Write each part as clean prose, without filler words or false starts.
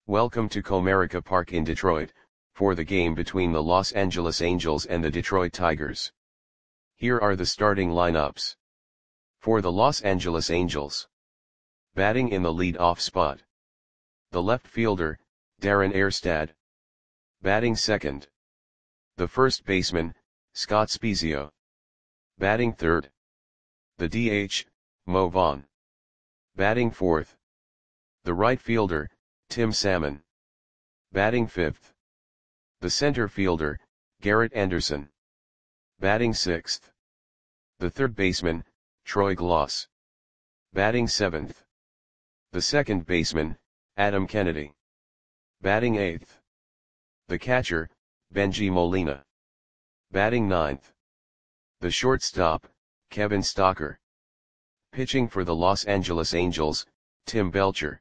Welcome to Comerica Park in Detroit, for the game between the Los Angeles Angels and the Detroit Tigers. Here are the starting lineups. For the Los Angeles Angels. Batting in the lead-off spot. The left fielder, Darren Erstad. Batting second. The first baseman, Scott Spiezio. Batting third. The DH, Mo Vaughn. Batting fourth. The right fielder, Tim Salmon. Batting fifth. The center fielder, Garrett Anderson. Batting sixth. The third baseman, Troy Glaus. Batting seventh. The second baseman, Adam Kennedy. Batting eighth. The catcher, Bengie Molina. Batting ninth. The shortstop, Kevin Stocker. Pitching for the Los Angeles Angels, Tim Belcher.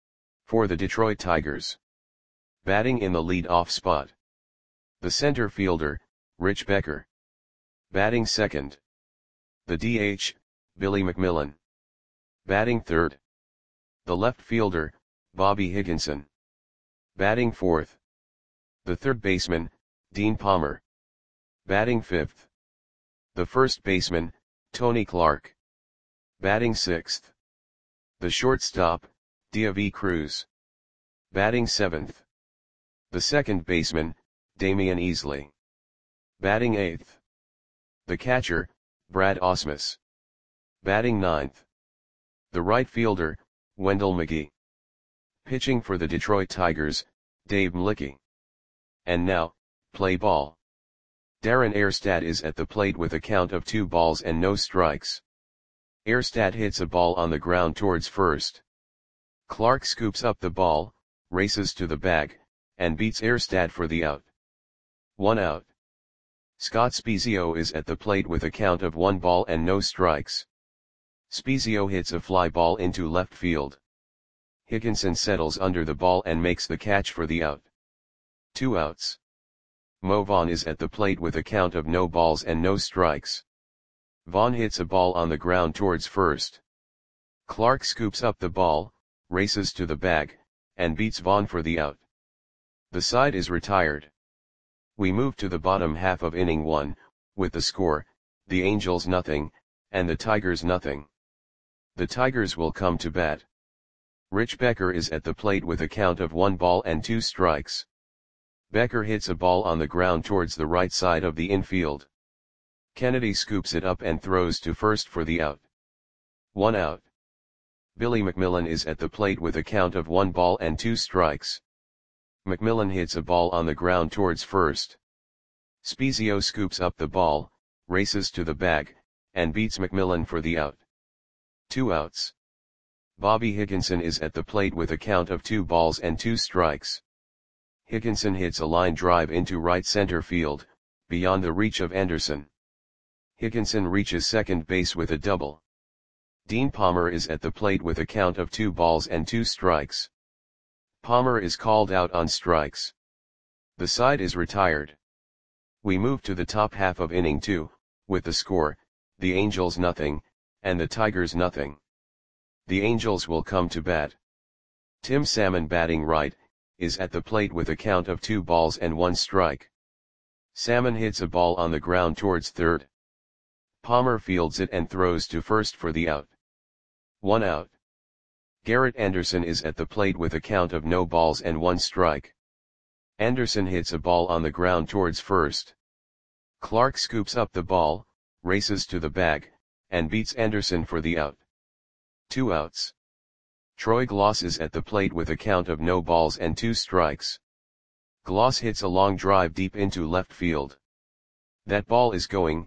For the Detroit Tigers. Batting in the lead-off spot. The center fielder, Rich Becker. Batting second. The DH, Billy McMillan. Batting third. The left fielder, Bobby Higginson. Batting fourth. The third baseman, Dean Palmer. Batting fifth. The first baseman, Tony Clark. Batting sixth. The shortstop, Deivi Cruz. Batting seventh. The second baseman, Damian Easley. Batting eighth. The catcher, Brad Ausmus. Batting ninth. The right fielder, Wendell McGee. Pitching for the Detroit Tigers, Dave Mlicki. And now, play ball. Darren Erstad is at the plate with a count of 2 balls and no strikes. Erstad hits a ball on the ground towards first. Clark scoops up the ball, races to the bag, and beats Erstad for the out. 1 out. Scott Spiezio is at the plate with a count of 1 ball and no strikes. Spiezio hits a fly ball into left field. Higginson settles under the ball and makes the catch for the out. 2 outs. Mo Vaughn is at the plate with a count of no balls and no strikes. Vaughn hits a ball on the ground towards first. Clark scoops up the ball, races to the bag, and beats Vaughn for the out. The side is retired. We move to the bottom half of inning 1, with the score, the Angels nothing, and the Tigers nothing. The Tigers will come to bat. Rich Becker is at the plate with a count of 1 ball and 2 strikes. Becker hits a ball on the ground towards the right side of the infield. Kennedy scoops it up and throws to first for the out. 1 out. Billy McMillan is at the plate with a count of 1 ball and 2 strikes. McMillan hits a ball on the ground towards first. Spiezio scoops up the ball, races to the bag, and beats McMillan for the out. 2 outs. Bobby Higginson is at the plate with a count of 2 balls and 2 strikes. Higginson hits a line drive into right center field, beyond the reach of Anderson. Higginson reaches second base with a double. Dean Palmer is at the plate with a count of 2 balls and 2 strikes. Palmer is called out on strikes. The side is retired. We move to the top half of inning 2, with the score, the Angels nothing, and the Tigers nothing. The Angels will come to bat. Tim Salmon, batting right, is at the plate with a count of 2 balls and 1 strike. Salmon hits a ball on the ground towards third. Palmer fields it and throws to first for the out. 1 out. Garrett Anderson is at the plate with a count of no balls and 1 strike. Anderson hits a ball on the ground towards first. Clark scoops up the ball, races to the bag, and beats Anderson for the out. 2 outs. Troy Glaus is at the plate with a count of no balls and 2 strikes. Glaus hits a long drive deep into left field. That ball is gone.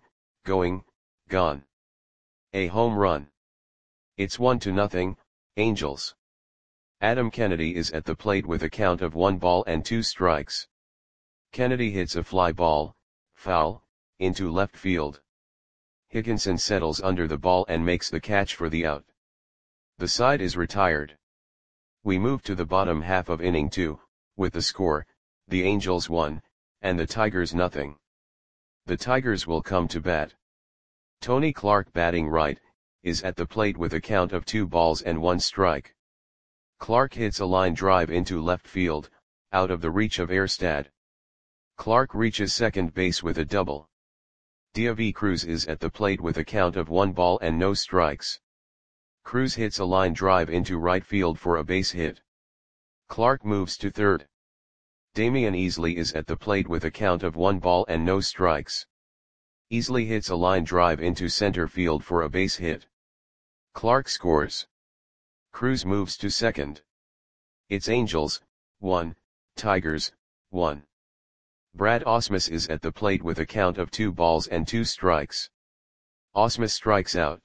A home run. It's 1-0, Angels. Adam Kennedy is at the plate with a count of 1 ball and 2 strikes. Kennedy hits a fly ball, foul, into left field. Higginson settles under the ball and makes the catch for the out. The side is retired. We move to the bottom half of inning 2, with the score, the Angels 1, and the Tigers nothing. The Tigers will come to bat. Tony Clark, batting right, is at the plate with a count of 2 balls and 1 strike. Clark hits a line drive into left field, out of the reach of Erstad. Clark reaches second base with a double. David Cruz is at the plate with a count of 1 ball and no strikes. Cruz hits a line drive into right field for a base hit. Clark moves to third. Damian Easley is at the plate with a count of 1 ball and no strikes. Easley hits a line drive into center field for a base hit. Clark scores. Cruz moves to second. It's Angels, 1, Tigers, 1. Brad Ausmus is at the plate with a count of 2 balls and 2 strikes. Ausmus strikes out.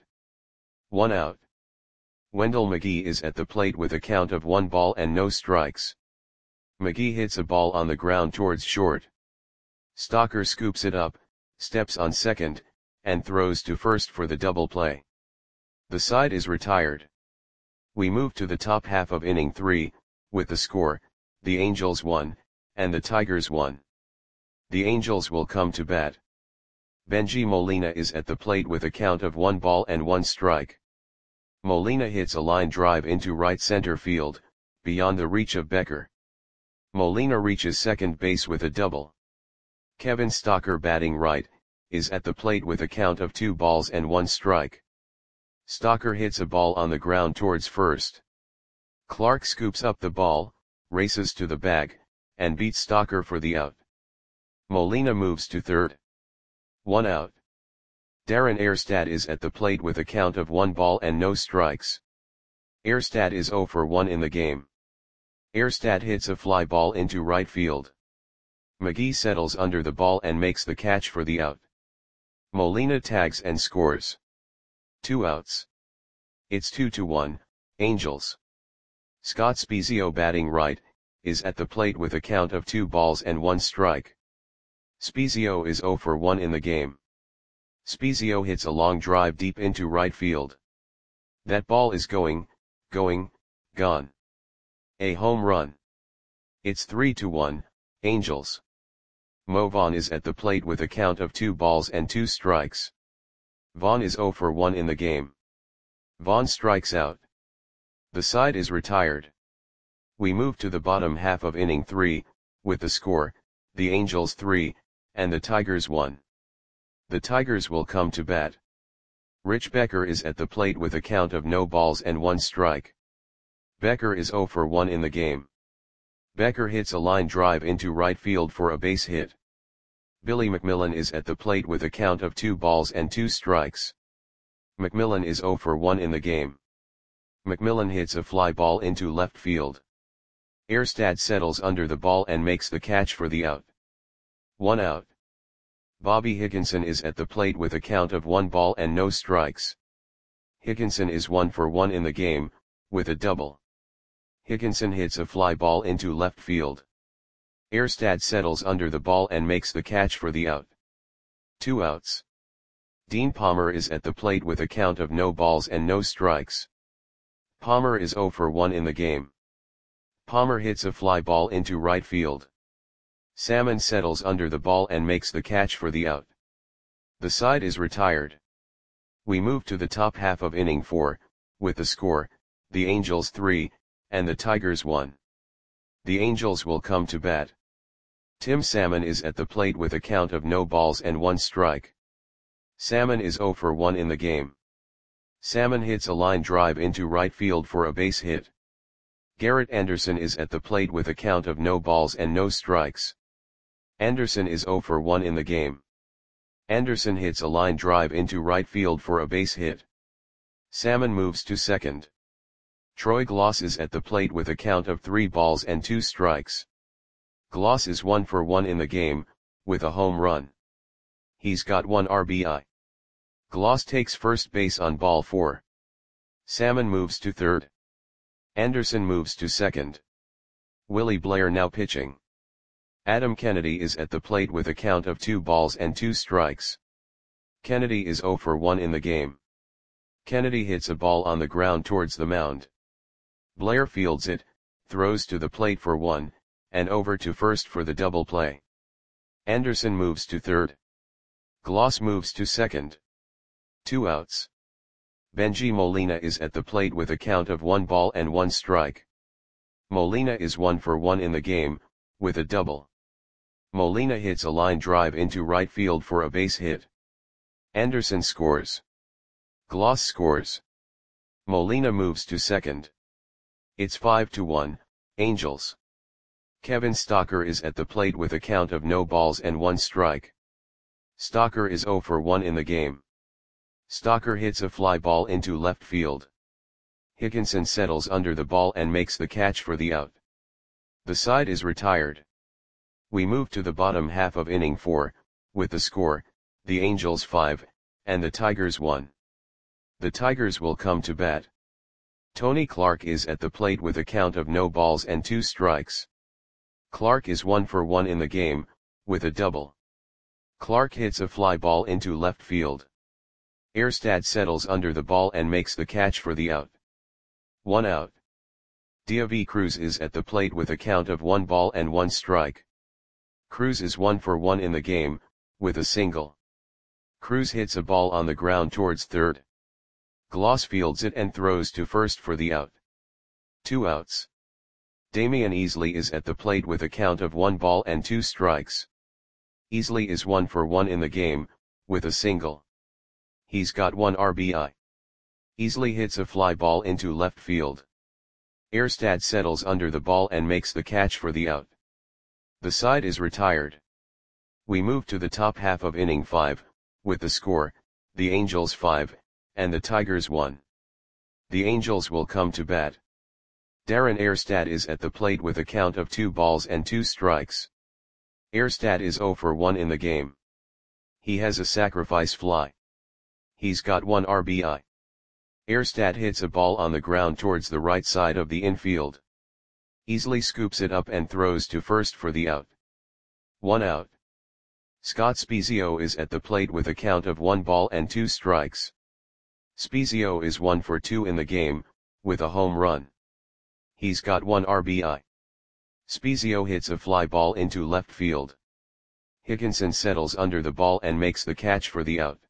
1 out. Wendell McGee is at the plate with a count of 1 ball and no strikes. McGee hits a ball on the ground towards short. Stocker scoops it up, steps on second, and throws to first for the double play. The side is retired. We move to the top half of inning 3, with the score, the Angels 1, and the Tigers 1. The Angels will come to bat. Bengie Molina is at the plate with a count of 1 ball and 1 strike. Molina hits a line drive into right center field, beyond the reach of Becker. Molina reaches second base with a double. Kevin Stocker, batting right, is at the plate with a count of 2 balls and 1 strike. Stocker hits a ball on the ground towards first. Clark scoops up the ball, races to the bag, and beats Stocker for the out. Molina moves to third. 1 out. Darren Erstad is at the plate with a count of 1 ball and no strikes. Erstad is 0 for 1 in the game. Erstad hits a fly ball into right field. McGee settles under the ball and makes the catch for the out. Molina tags and scores. 2 outs. It's 2-1, Angels. Scott Spiezio, batting right, is at the plate with a count of 2 balls and 1 strike. Spiezio is 0 for 1 in the game. Spiezio hits a long drive deep into right field. That ball is gone. A home run. It's 3-1, Angels. Mo Vaughn is at the plate with a count of 2 balls and 2 strikes. Vaughn is 0 for 1 in the game. Vaughn strikes out. The side is retired. We move to the bottom half of inning 3, with the score, the Angels 3, and the Tigers 1. The Tigers will come to bat. Rich Becker is at the plate with a count of no balls and 1 strike. Becker is 0 for 1 in the game. Becker hits a line drive into right field for a base hit. Billy McMillan is at the plate with a count of 2 balls and 2 strikes. McMillan is 0 for 1 in the game. McMillan hits a fly ball into left field. Erstad settles under the ball and makes the catch for the out. 1 out. Bobby Higginson is at the plate with a count of 1 ball and no strikes. Higginson is 1 for 1 in the game, with a double. Higginson hits a fly ball into left field. Erstad settles under the ball and makes the catch for the out. 2 outs. Dean Palmer is at the plate with a count of no balls and no strikes. Palmer is 0 for 1 in the game. Palmer hits a fly ball into right field. Salmon settles under the ball and makes the catch for the out. The side is retired. We move to the top half of inning 4, with the score, the Angels 3, and the Tigers 1. The Angels will come to bat. Tim Salmon is at the plate with a count of no balls and 1 strike. Salmon is 0 for 1 in the game. Salmon hits a line drive into right field for a base hit. Garrett Anderson is at the plate with a count of no balls and no strikes. Anderson is 0 for 1 in the game. Anderson hits a line drive into right field for a base hit. Salmon moves to second. Troy Gloss is at the plate with a count of 3 balls and 2 strikes. Gloss is 1 for 1 in the game, with a home run. He's got 1 RBI. Gloss takes first base on ball 4. Salmon moves to third. Anderson moves to second. Willie Blair now pitching. Adam Kennedy is at the plate with a count of 2 balls and 2 strikes. Kennedy is 0 for 1 in the game. Kennedy hits a ball on the ground towards the mound. Blair fields it, throws to the plate for 1, and over to first for the double play. Anderson moves to third. Gloss moves to second. 2 outs. Bengie Molina is at the plate with a count of 1 ball and 1 strike. Molina is 1 for 1 in the game, with a double. Molina hits a line drive into right field for a base hit. Anderson scores. Gloss scores. Molina moves to second. It's 5-1, Angels. Kevin Stocker is at the plate with a count of no balls and 1 strike. Stocker is 0 for 1 in the game. Stocker hits a fly ball into left field. Higginson settles under the ball and makes the catch for the out. The side is retired. We move to the bottom half of inning 4, with the score, the Angels 5, and the Tigers 1. The Tigers will come to bat. Tony Clark is at the plate with a count of no balls and 2 strikes. Clark is 1 for 1 in the game, with a double. Clark hits a fly ball into left field. Erstad settles under the ball and makes the catch for the out. 1 out. Deivi Cruz is at the plate with a count of 1 ball and 1 strike. Cruz is 1 for 1 in the game, with a single. Cruz hits a ball on the ground towards third. Gloss fields it and throws to first for the out. 2 outs. Damian Easley is at the plate with a count of 1 ball and 2 strikes. Easley is 1 for 1 in the game, with a single. He's got 1 RBI. Easley hits a fly ball into left field. Erstad settles under the ball and makes the catch for the out. The side is retired. We move to the top half of inning 5, with the score, the Angels 5, and the Tigers 1. The Angels will come to bat. Darren Erstad is at the plate with a count of 2 balls and 2 strikes. Erstad is 0 for 1 in the game. He has a sacrifice fly. He's got 1 RBI. Erstad hits a ball on the ground towards the right side of the infield. Easley scoops it up and throws to first for the out. 1 out. Scott Spiezio is at the plate with a count of 1 ball and 2 strikes. Spiezio is 1 for 2 in the game, with a home run. He's got 1 RBI. Spiezio hits a fly ball into left field. Higginson settles under the ball and makes the catch for the out.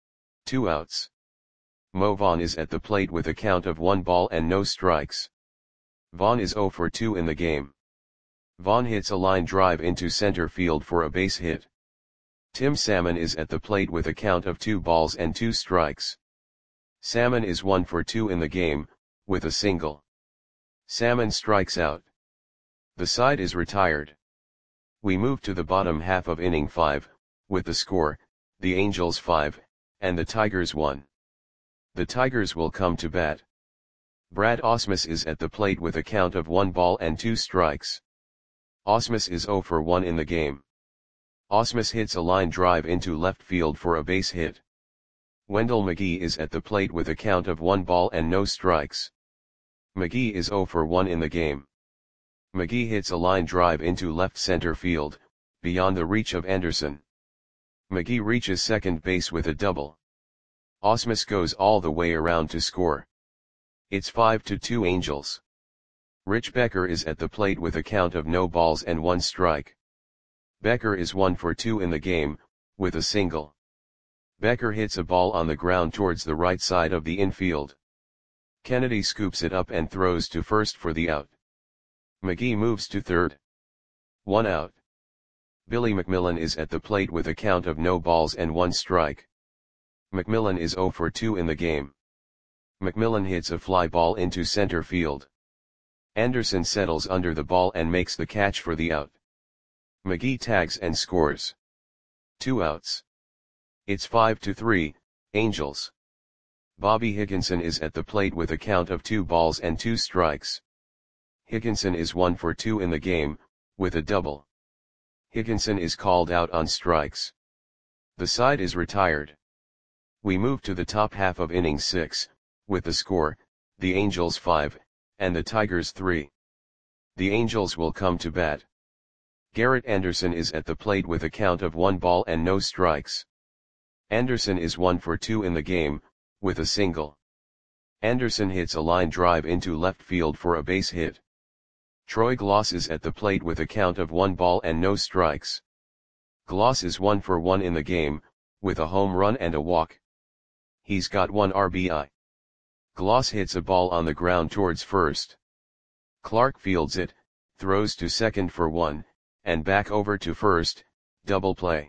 2 outs. Mo Vaughn is at the plate with a count of 1 ball and no strikes. Vaughn is 0 for 2 in the game. Vaughn hits a line drive into center field for a base hit. Tim Salmon is at the plate with a count of 2 balls and 2 strikes. Salmon is 1 for 2 in the game, with a single. Salmon strikes out. The side is retired. We move to the bottom half of inning 5, with the score, the Angels 5, and the Tigers 1. The Tigers will come to bat. Brad Ausmus is at the plate with a count of 1 ball and 2 strikes. Ausmus is 0 for 1 in the game. Ausmus hits a line drive into left field for a base hit. Wendell McGee is at the plate with a count of 1 ball and no strikes. McGee is 0 for 1 in the game. McGee hits a line drive into left center field, beyond the reach of Anderson. McGee reaches second base with a double. Ausmus goes all the way around to score. It's 5-2 Angels. Rich Becker is at the plate with a count of no balls and 1 strike. Becker is 1 for 2 in the game, with a single. Becker hits a ball on the ground towards the right side of the infield. Kennedy scoops it up and throws to first for the out. McGee moves to third. 1 out. Billy McMillan is at the plate with a count of no balls and 1 strike. McMillan is 0 for 2 in the game. McMillan hits a fly ball into center field. Anderson settles under the ball and makes the catch for the out. McGee tags and scores. 2 outs. It's 5-3, Angels. Bobby Higginson is at the plate with a count of 2 balls and 2 strikes. Higginson is 1 for 2 in the game, with a double. Higginson is called out on strikes. The side is retired. We move to the top half of inning 6, with the score, the Angels 5, and the Tigers 3. The Angels will come to bat. Garrett Anderson is at the plate with a count of 1 ball and no strikes. Anderson is 1 for 2 in the game, with a single. Anderson hits a line drive into left field for a base hit. Troy Gloss is at the plate with a count of 1 ball and no strikes. Gloss is 1 for 1 in the game, with a home run and a walk. He's got 1 RBI. Gloss hits a ball on the ground towards first. Clark fields it, throws to second for 1, and back over to first, double play.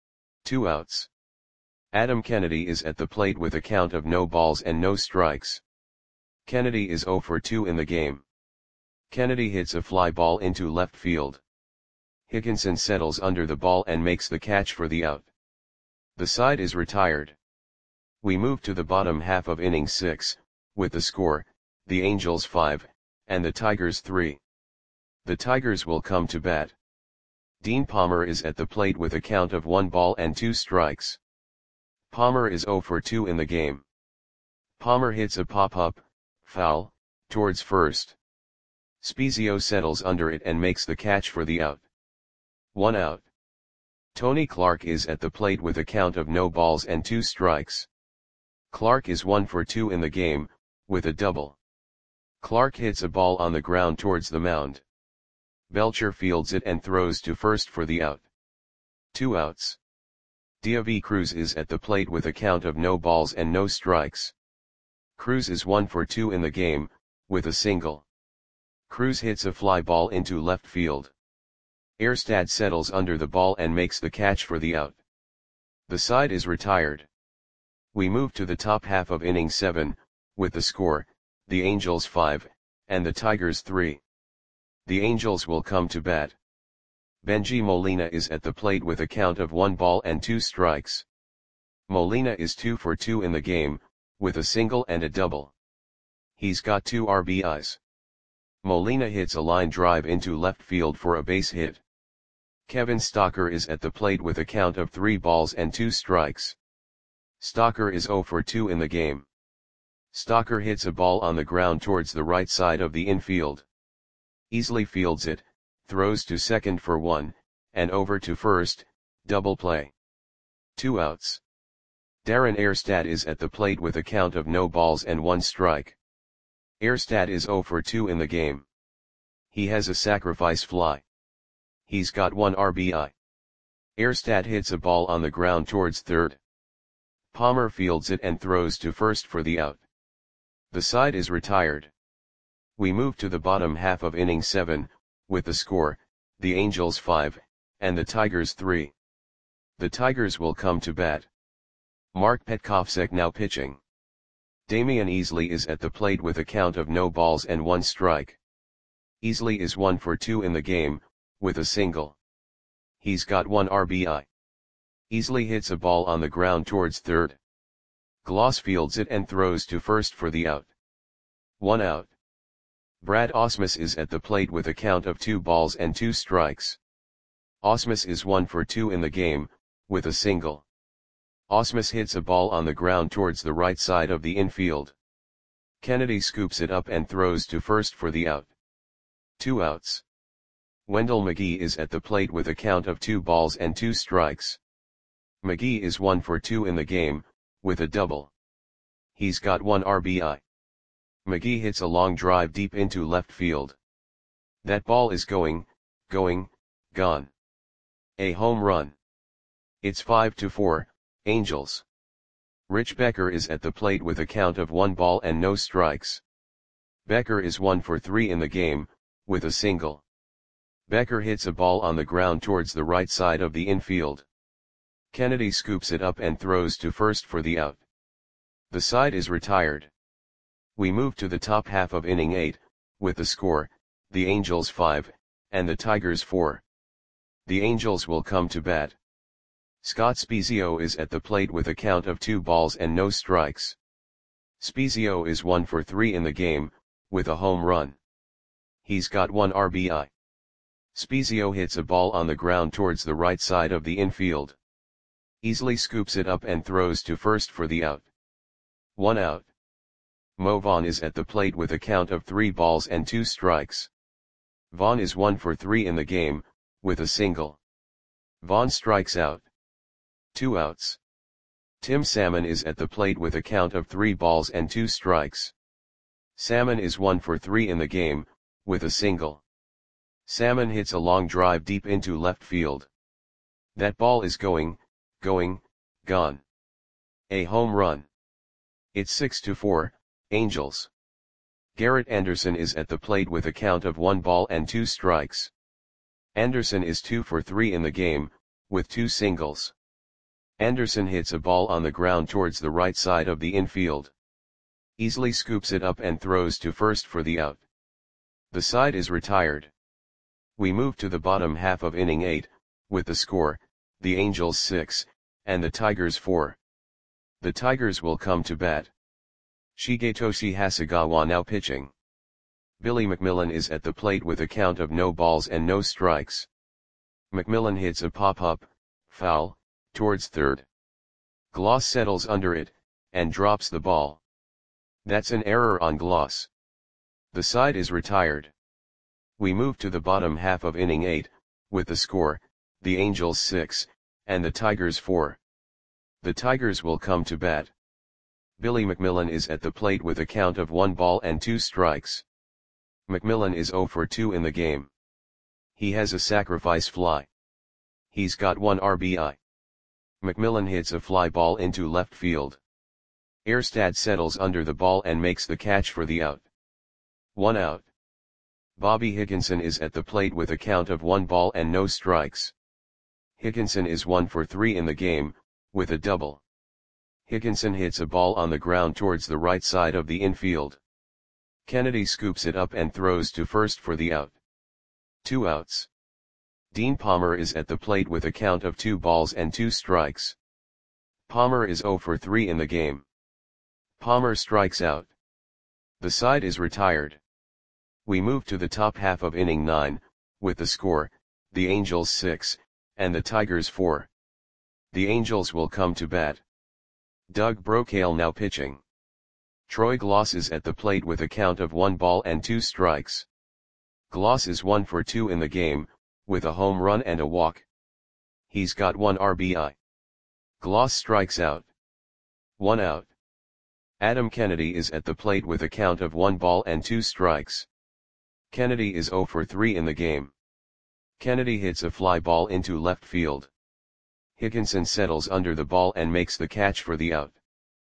2 outs. Adam Kennedy is at the plate with a count of no balls and no strikes. Kennedy is 0 for 2 in the game. Kennedy hits a fly ball into left field. Higginson settles under the ball and makes the catch for the out. The side is retired. We move to the bottom half of inning 6, with the score, the Angels 5, and the Tigers 3. The Tigers will come to bat. Dean Palmer is at the plate with a count of 1 ball and 2 strikes. Palmer is 0 for 2 in the game. Palmer hits a pop-up, foul, towards first. Spezio settles under it and makes the catch for the out. 1 out. Tony Clark is at the plate with a count of no balls and 2 strikes. Clark is 1 for 2 in the game, with a double. Clark hits a ball on the ground towards the mound. Belcher fields it and throws to first for the out. 2 outs. Diaby Cruz is at the plate with a count of no balls and no strikes. Cruz is 1 for 2 in the game, with a single. Cruz hits a fly ball into left field. Erstad settles under the ball and makes the catch for the out. The side is retired. We move to the top half of inning 7, with the score, the Angels 5, and the Tigers 3. The Angels will come to bat. Benji Molina is at the plate with a count of 1 ball and 2 strikes. Molina is 2 for 2 in the game, with a single and a double. He's got 2 RBIs. Molina hits a line drive into left field for a base hit. Kevin Stocker is at the plate with a count of 3 balls and 2 strikes. Stocker is 0 for 2 in the game. Stocker hits a ball on the ground towards the right side of the infield. Easily fields it, throws to second for 1, and over to first, double play. 2 outs. Darren Erstad is at the plate with a count of no balls and 1 strike. Erstad is 0 for 2 in the game. He has a sacrifice fly. He's got 1 RBI. Erstad hits a ball on the ground towards third. Palmer fields it and throws to first for the out. The side is retired. We move to the bottom half of inning 7, with the score, the Angels 5, and the Tigers 3. The Tigers will come to bat. Mark Petkovsek now pitching. Damian Easley is at the plate with a count of no balls and 1 strike. Easley is 1 for 2 in the game, with a single. He's got 1 RBI. Easley hits a ball on the ground towards third. Gloss fields it and throws to first for the out. 1 out. Brad Ausmus is at the plate with a count of 2 balls and 2 strikes. Ausmus is 1 for 2 in the game, with a single. Ausmus hits a ball on the ground towards the right side of the infield. Kennedy scoops it up and throws to first for the out. 2 outs. Wendell McGee is at the plate with a count of 2 balls and 2 strikes. McGee is 1 for 2 in the game, with a double. He's got 1 RBI. McGee hits a long drive deep into left field. That ball is going, gone. A home run. It's 5-4, Angels. Rich Becker is at the plate with a count of 1 ball and no strikes. Becker is 1 for 3 in the game, with a single. Becker hits a ball on the ground towards the right side of the infield. Kennedy scoops it up and throws to first for the out. The side is retired. We move to the top half of inning 8, with the score, the Angels 5, and the Tigers 4. The Angels will come to bat. Scott Spezio is at the plate with a count of 2 balls and no strikes. Spezio is 1 for 3 in the game, with a home run. He's got 1 RBI. Spezio hits a ball on the ground towards the right side of the infield. Easily scoops it up and throws to first for the out. 1 out. Mo Vaughn is at the plate with a count of 3 balls and 2 strikes. Vaughn is 1 for 3 in the game, with a single. Vaughn strikes out. 2 outs. Tim Salmon is at the plate with a count of 3 balls and 2 strikes. Salmon is 1 for 3 in the game, with a single. Salmon hits a long drive deep into left field. That ball is going, gone. A home run. It's 6-4, Angels. Garrett Anderson is at the plate with a count of 1 ball and 2 strikes. Anderson is 2 for 3 in the game, with 2 singles. Anderson hits a ball on the ground towards the right side of the infield. Easily scoops it up and throws to first for the out. The side is retired. We move to the bottom half of inning 8, with the score, the Angels 6, and the Tigers 4. The Tigers will come to bat. Shigetoshi Hasegawa now pitching. Billy McMillan is at the plate with a count of no balls and no strikes. McMillan hits a pop-up, foul, towards third. Gloss settles under it, and drops the ball. That's an error on Gloss. The side is retired. We move to the bottom half of inning 8, with the score, the Angels 6, and the Tigers 4. The Tigers will come to bat. Billy McMillan is at the plate with a count of 1 ball and 2 strikes. McMillan is 0 for 2 in the game. He has a sacrifice fly. He's got 1 RBI. McMillan hits a fly ball into left field. Erstad settles under the ball and makes the catch for the out. 1 out. Bobby Higginson is at the plate with a count of 1 ball and no strikes. Higginson is 1 for 3 in the game, with a double. Higginson hits a ball on the ground towards the right side of the infield. Kennedy scoops it up and throws to first for the out. 2 outs. Dean Palmer is at the plate with a count of 2 balls and 2 strikes. Palmer is 0 for 3 in the game. Palmer strikes out. The side is retired. We move to the top half of inning 9, with the score, the Angels 6, and the Tigers 4. The Angels will come to bat. Doug Brocail now pitching. Troy Gloss is at the plate with a count of 1 ball and 2 strikes. Gloss is 1 for 2 in the game, with a home run and a walk. He's got 1 RBI. Gloss strikes out. 1 out. Adam Kennedy is at the plate with a count of 1 ball and 2 strikes. Kennedy is 0 for 3 in the game. Kennedy hits a fly ball into left field. Higginson settles under the ball and makes the catch for the out.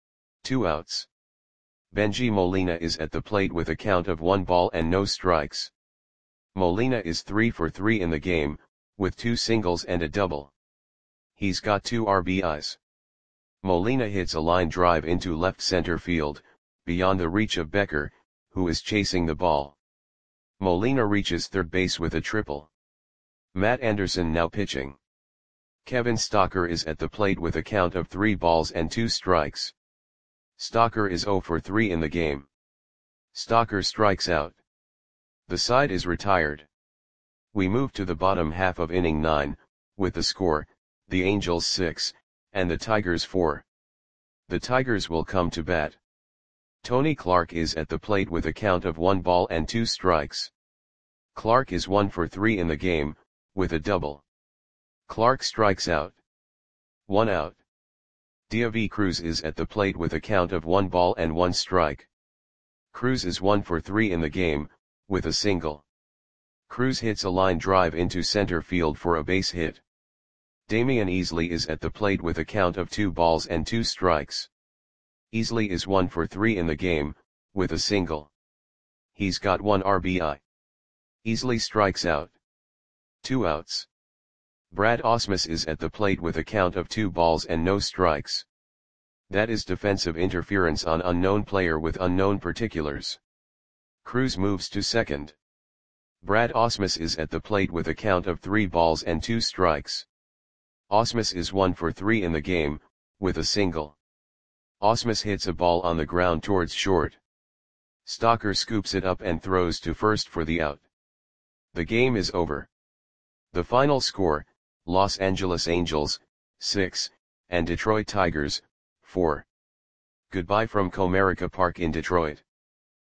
2 outs. Benji Molina is at the plate with a count of 1 ball and no strikes. Molina is 3 for 3 in the game, with 2 singles and a double. He's got 2 RBIs. Molina hits a line drive into left center field, beyond the reach of Becker, who is chasing the ball. Molina reaches third base with a triple. Matt Anderson now pitching. Kevin Stocker is at the plate with a count of 3 balls and 2 strikes. Stocker is 0 for 3 in the game. Stocker strikes out. The side is retired. We move to the bottom half of inning 9, with the score, the Angels 6, and the Tigers 4. The Tigers will come to bat. Tony Clark is at the plate with a count of 1 ball and 2 strikes. Clark is 1 for 3 in the game, with a double. Clark strikes out. 1 out. Diavi Cruz is at the plate with a count of 1 ball and 1 strike. Cruz is 1 for 3 in the game, with a single. Cruz hits a line drive into center field for a base hit. Damian Easley is at the plate with a count of 2 balls and 2 strikes. Easley is 1 for 3 in the game, with a single. He's got 1 RBI. Easley strikes out. 2 outs. Brad Ausmus is at the plate with a count of 2 balls and no strikes. That is defensive interference on unknown player with unknown particulars. Cruz moves to second. Brad Ausmus is at the plate with a count of 3 balls and 2 strikes. Ausmus is 1 for 3 in the game, with a single. Ausmus hits a ball on the ground towards short. Stocker scoops it up and throws to first for the out. The game is over. The final score, Los Angeles Angels, 6, and Detroit Tigers, 4. Goodbye from Comerica Park in Detroit.